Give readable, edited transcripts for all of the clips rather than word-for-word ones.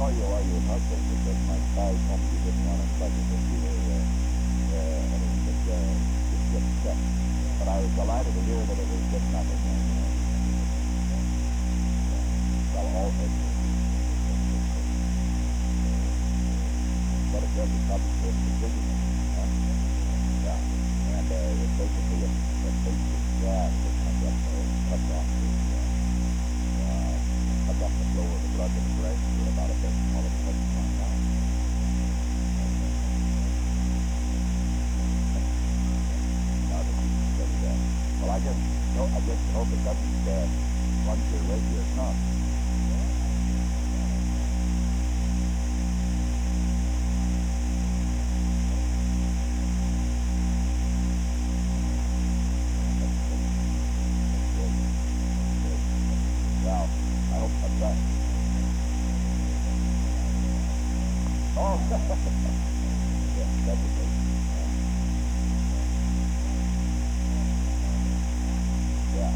call you while you were hustling because my spouse told me you didn't want anybody to see anything that get upset. But I was delighted to hear that it was just nothing. Well, all things. What it does is help with decision. Yeah. And it's basically a basic gas that comes up comes off the flow of the blood in the brain for about a bit, all of a sudden comes down. Now that you study that. Well, I just hope it doesn't plunge your radio not. Well, I hope I'm right. Oh, yeah, that's okay. Yeah.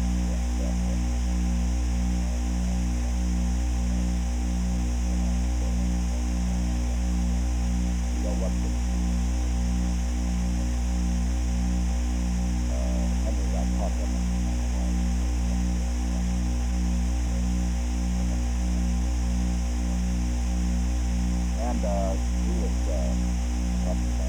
You know what? Henry got caught up in and he was talking about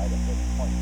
right at this point.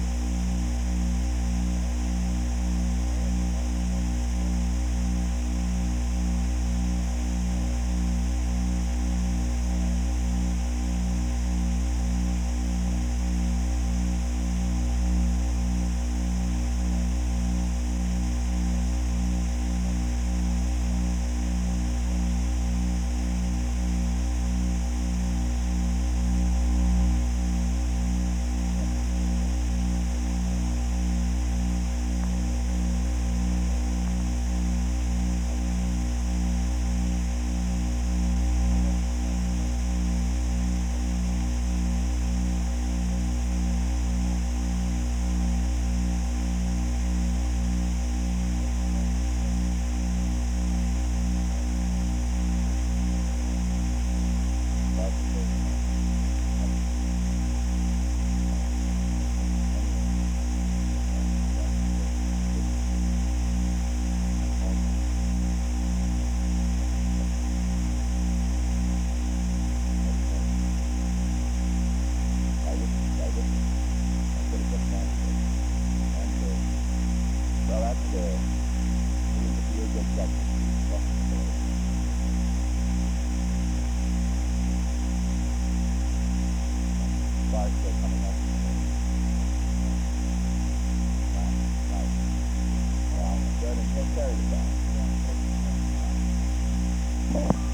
Carry the back.